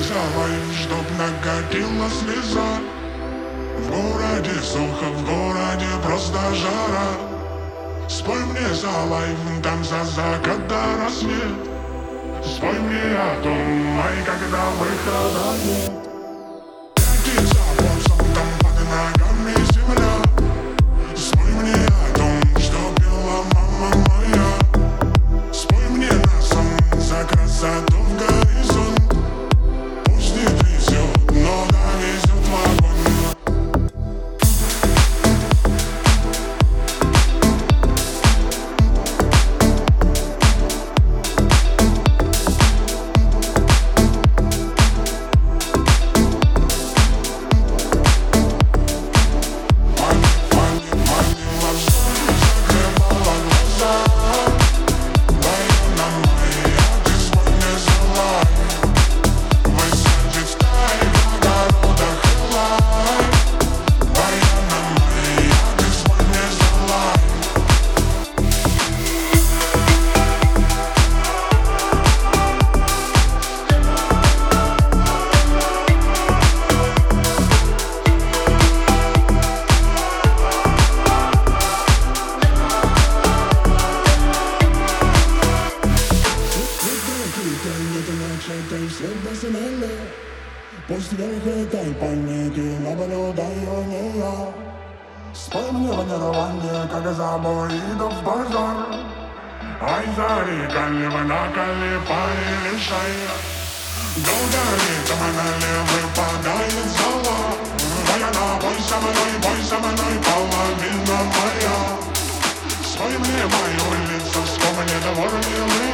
залай, чтоб накатила слеза. В городе сухо, в городе просто жара. Спой мне залай, там за закат до рассвет. Спой мне о том, ай, когда выхода нет. Катится босом, там под ногами земля. Спой мне о том, что пела мама моя. Спой мне на сон за красоту в горизонт. Пусть не трясет, но довезет вагон. Пусть вверх этой паники наблюдаю не я. Спой мне в нирване, как забоидов базар. Ай, зарекали вы наколепали лишая. Долго ритм налево выпадает зала. Вояна, бой со мной, половина моя. Спой мне мою улицу, вспомни двор милый.